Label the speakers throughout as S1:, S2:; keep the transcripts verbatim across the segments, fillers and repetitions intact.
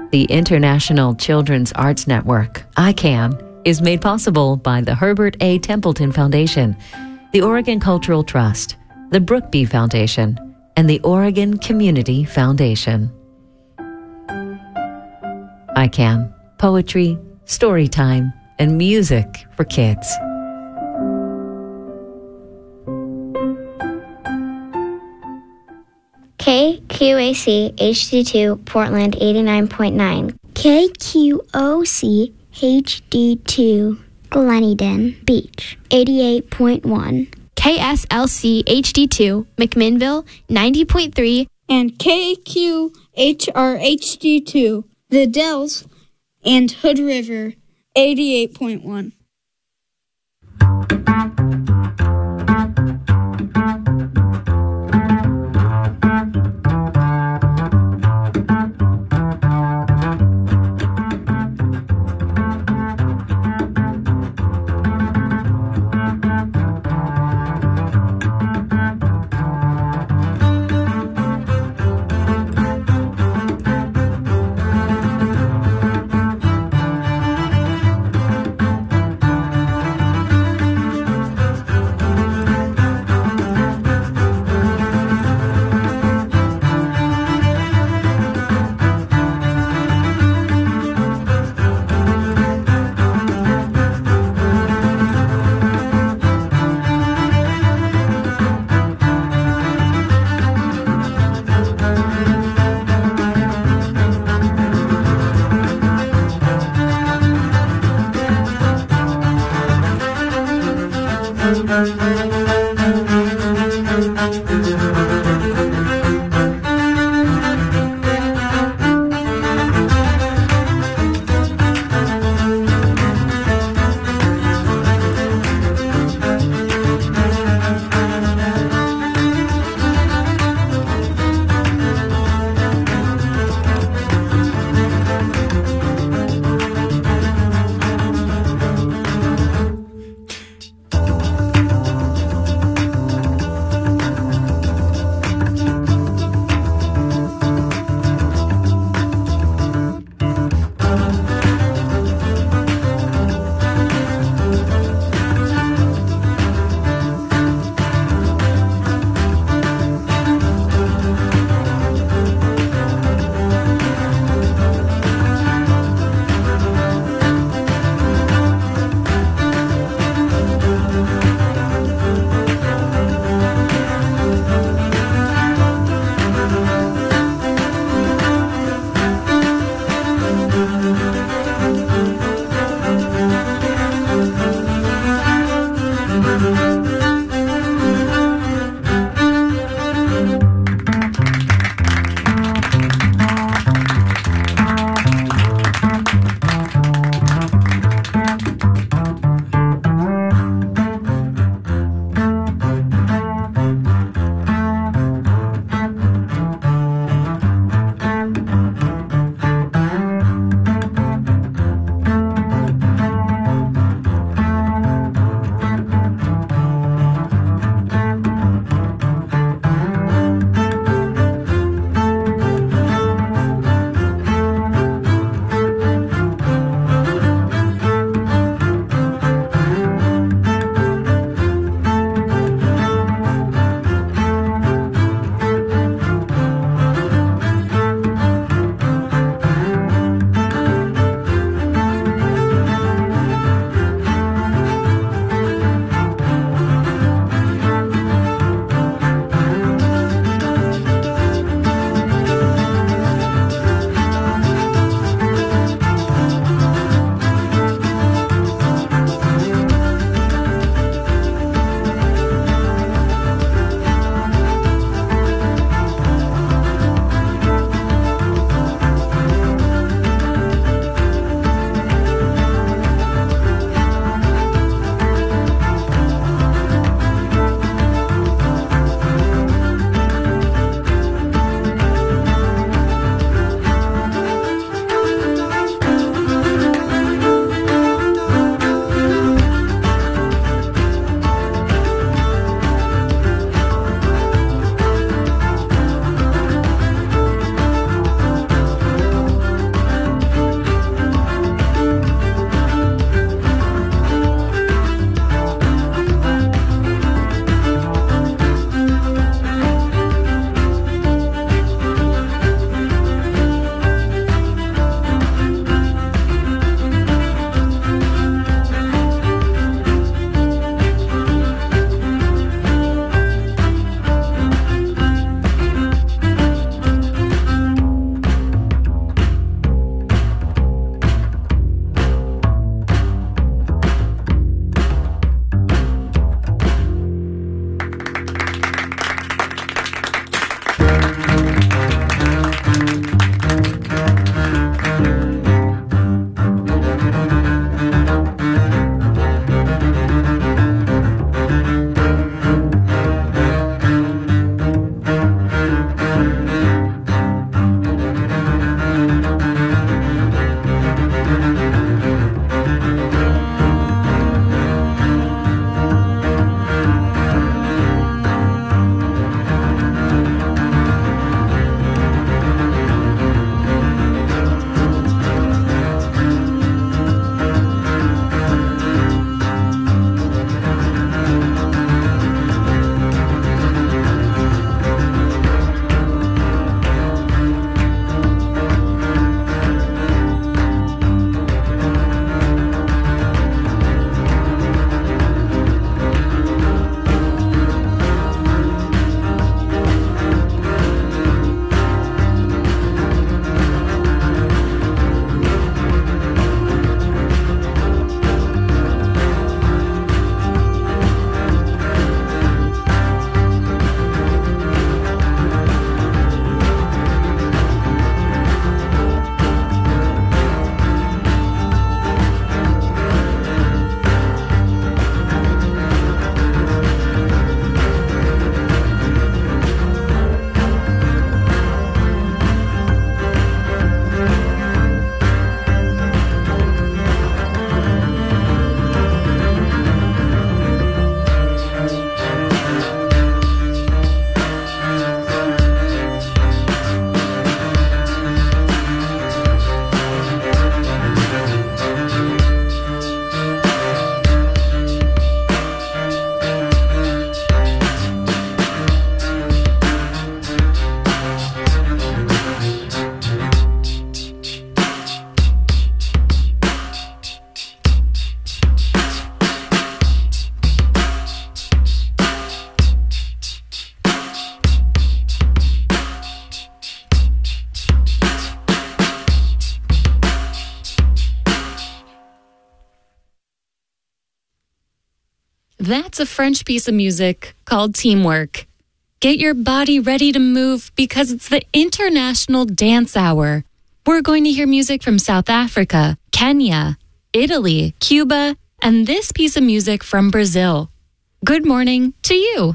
S1: The International Children's Arts Network, I CAN, is made possible by the Herbert A. Templeton Foundation, the Oregon Cultural Trust, the Brookby Foundation, and the Oregon Community Foundation. I CAN, poetry, story time, and music for kids.
S2: K Q A C H D two Portland eighty-nine point nine.
S3: K Q O C H D two Gleneden Beach eighty-eight point one.
S4: K S L C H D two McMinnville ninety point three.
S5: And K Q H R H D two The Dells and Hood River eighty-eight point one.
S6: That's a French piece of music called Teamwork. Get your body ready to move because it's the International Dance Hour. We're going to hear music from South Africa, Kenya, Italy, Cuba, and this piece of music from Brazil. Good morning to you.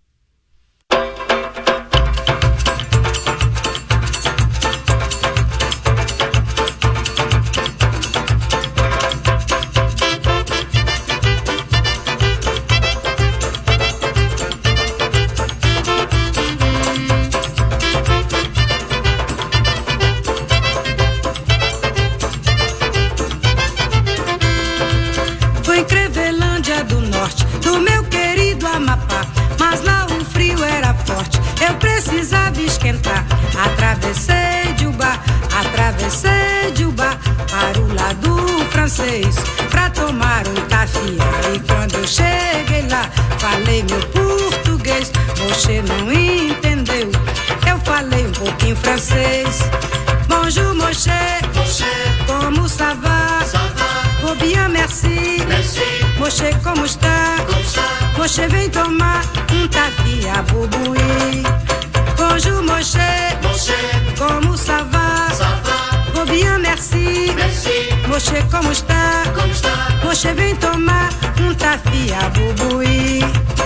S7: Do meu querido Amapá, mas lá o frio era forte, eu precisava esquentar. Atravessei de Ubá, atravessei de Ubá para o lado francês, pra tomar um tafiá. E quando eu cheguei lá, falei meu português, você não entendeu, eu falei um pouquinho francês. Bonjour, Moché, como ça va? Vou bien, merci. Moché, como está? Moché, vem tomar um tafiá bubuí. Bonjour, Moché, como ça va? Vou bien, merci. Moché, como está? Moché, vem tomar um tafiá bubuí.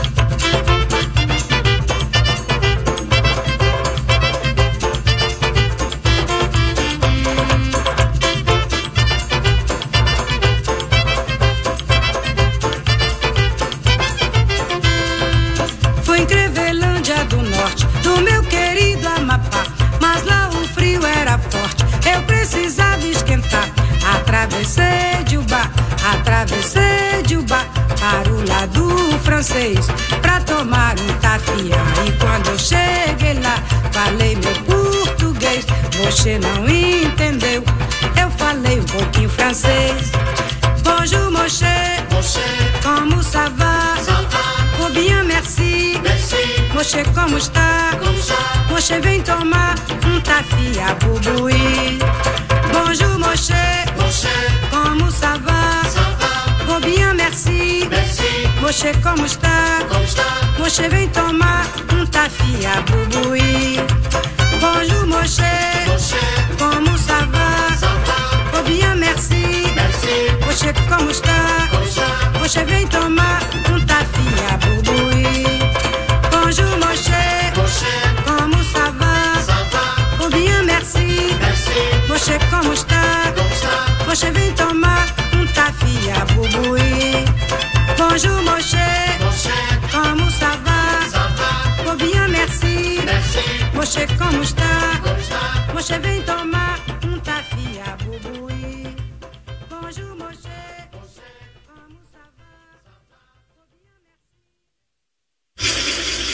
S7: Do meu querido Amapá, mas lá o frio era forte, eu precisava esquentar. Atravessei de Ubá, atravessei de Ubá para o lado francês, pra tomar um tafiá. E quando eu cheguei lá, falei meu português, você não entendeu, eu falei um pouquinho francês. Bonjour, Moché, como ça va? Vou bien, merci. Moché, como está? Moché, vem tomar um tafiá bubuí. Bonjour, Moché, como ça va? Vou bien, merci. Moché, como está? Moché, vem tomar um tafiá bubuí. Bonjour, Moché, como ça va? Vou bien, merci. Moché, como está? Moché, vem tomar um tafiá bubuí. Bonjour, Moché, como ça va? Vou bien, merci. Moché, como está? Moché, vem tomar um tafiá bubuí. Bonjour, Moché,